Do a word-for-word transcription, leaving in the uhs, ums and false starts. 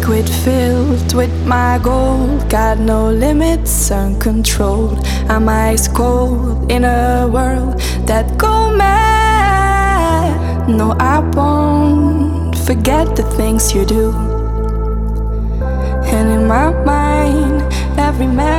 liquid filled with my gold. Got no limits, uncontrolled. I'm ice cold in a world that go mad. No, I won't forget the things you do. And in my mind, every man